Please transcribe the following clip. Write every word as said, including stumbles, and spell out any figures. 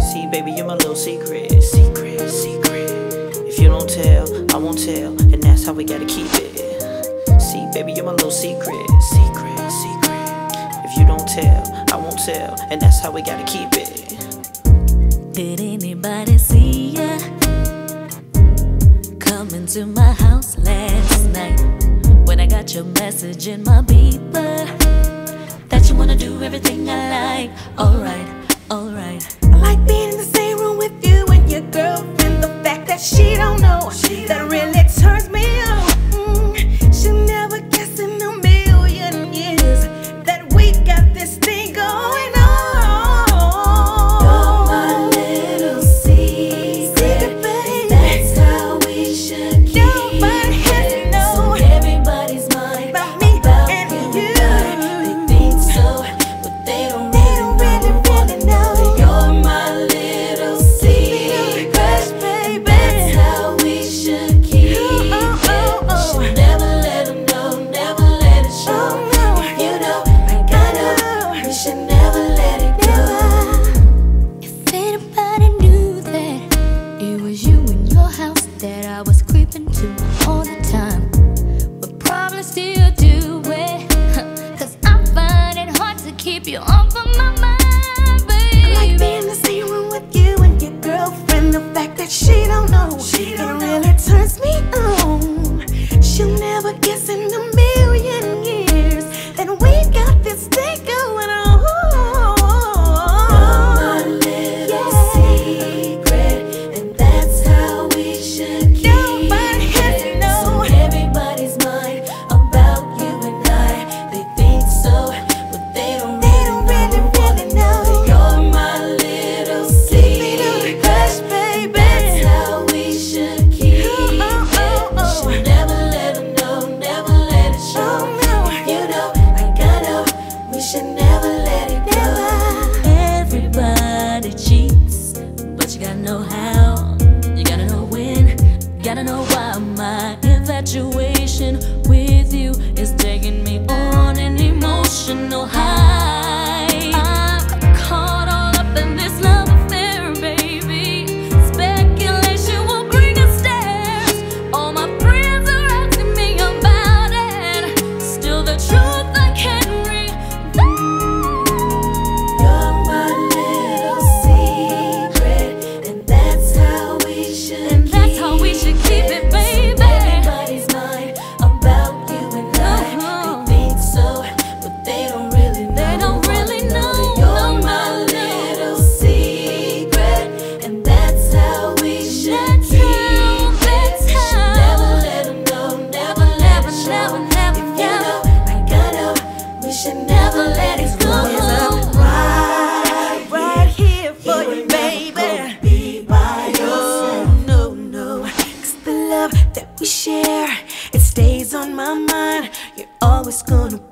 See, baby, you're my little secret, secret, secret. If you don't tell, I won't tell, and that's how we gotta keep it. See, baby, you're my little secret, secret, secret. If you don't tell, I won't tell, and that's how we gotta keep it. Did anybody see ya coming to my house last night when I got your message in my beeper that you wanna do everything I like? Alright, alright. I like being in the same room with you and your girlfriend. The fact that she don't know, that really turns me on. Mm, she'll never guess in a million years that we got this thing going on. You're my little secret, baby. That's how we should keep Nobody has to it. know. So everybody's mind About me about and you you. and I. They think so, but they don't They don't really, really know. You're my little secret, baby. that's how we should keep Oh, oh, oh, it. oh. Should never let them know, never let it show. Oh, no. If you know, I gotta, we should never let it go. If anybody knew that it was you in your house that I was creeping to all the time, but probably still do it, cause I find it hard to keep you off of my mind, baby. I like being in the same room with you and your girlfriend. The fact that she don't know, She don't it know. really turns me on. She'll never guess in a million years that we got this thing going on. You're my little secret, and that's how we should keep Nobody has to it. know. So everybody's mind about you and I. They think so, but they don't They don't really, really know. You're my little secret, hush, baby. that's how we should keep Oh, oh, oh, it. oh. Should never let them know, never let it show. Oh, no. If you know, I gotta, we should never let it go. Everybody cheats, but you gotta know how, you gotta know when, you gotta know why. My infatuation with you is taking me on an emotional high. I'm caught all up in this love affair, baby. Speculation will bring us stairs. All my friends are asking me about it. Still the truth I can't reveal. You're my little secret, and that's how we should And that's how we should keep it, baby. Everybody's mind about you and I. Uh-huh. They think so, but they don't really know. They don't really know. You're No, my no, no. little secret, and that's how we should That's keep how, it. that's Should how. never let them know, never let Never, it show. never, never, If you never. know, I gotta, we should never let it go. Right, right here for you, baby. Be by your Oh, no, no, 'cause the love that we share, it stays on my mind. You're always gonna